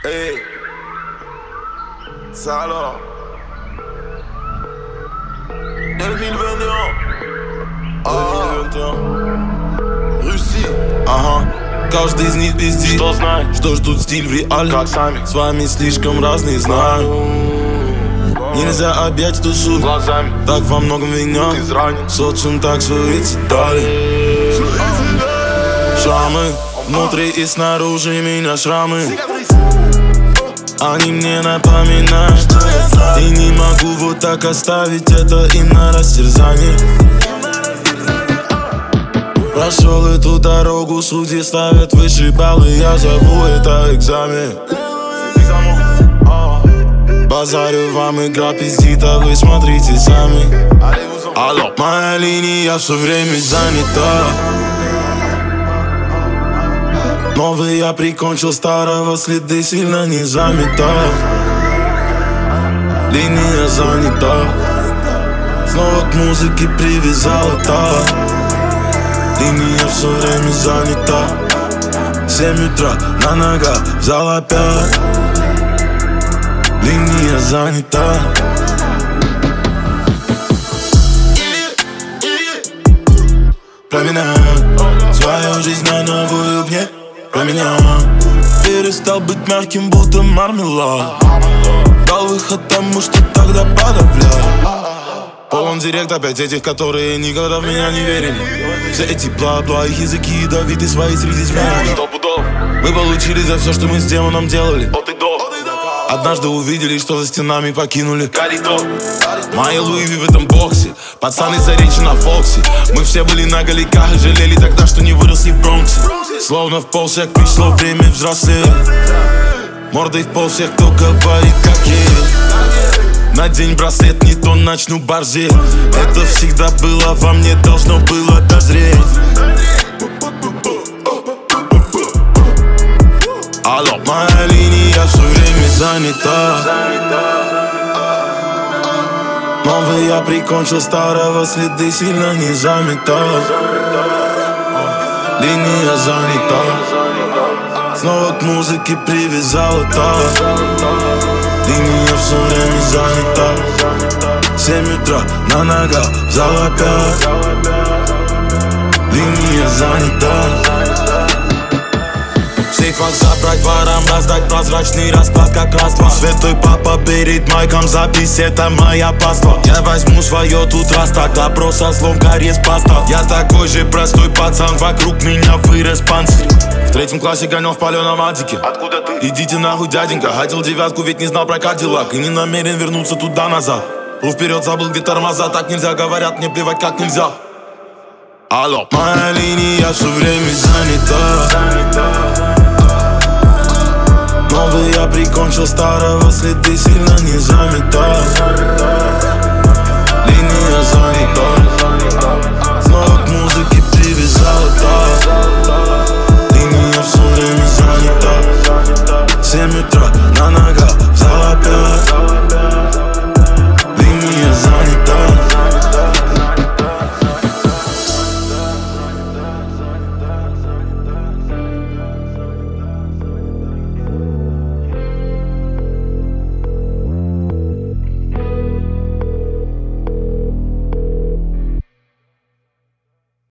Hey, ça alors 2021 Russie. Каждый из них пиздит, Что знает, что ждут стиль в реале. как сами С вами слишком разные, знаю. Нельзя объять ту суть, глазами, так во многом виня. изранен. Социум так суицидали. Шрамы внутри и снаружи меня шрамы. Они мне напоминают. И не могу вот так оставить это им на растерзание. Прошел эту дорогу, судьи ставят выше баллы. Я зову это экзамен. Базарю вам, игра пиздит, а вы смотрите сами. Алло, моя линия все время занята. Новый я прикончил старого, следы сильно не замета. Линия занята. Снова к музыке привязала так. Линия все время занята. 7 утра на ногах, взял опять. Линия занята. Променяю свою жизнь на новую мне. Променяю. Перестал быть мягким, будто мармелад. Дал выход тому, что тогда подавлял. Полон директ опять этих, которые никогда в меня не верили. Все эти бла-бла, их языки ядовиты свои среди змей. Мы получили за все, что мы с демоном делали. Однажды увидели, что за стенами покинули мои Луиви в этом боксе. Пацаны заречи на Фоксе. Мы все были на голиках и жалели тогда, что не выросли в Бронксе. Словно в пол всех пришло время взрослеть. Мордой в пол всех, кто говорит как есть. Надень браслет, не то начну борзеть. Это всегда было во мне, должно было дозреть. Алло, моя линия все время занята. Новый я прикончил старого, следы сильно не замета. Линия занята. Снова к музыке привязала так. Линия все время занята. 7 утра на ногах, взял опять. Линия занята. В сейфах забрать, ворам раздать прозрачный расклад, как раз-два. Святой папа перед майком, запись, это моя паства. Я возьму свое тут раз так, допрос со злом, карьез паста. Я такой же простой пацан, вокруг меня вырос панцирь. В 3 классе гонял в паленом адике. Откуда ты? Идите нахуй, дяденька, хотел 9, ведь не знал про Кадиллак. И не намерен вернуться туда-назад. Плыл вперед, забыл, где тормоза. Так нельзя, говорят, мне плевать, как нельзя. Алло, моя линия все время занята. Новый я прикончил старого, следы сильно не замета. Линия занята.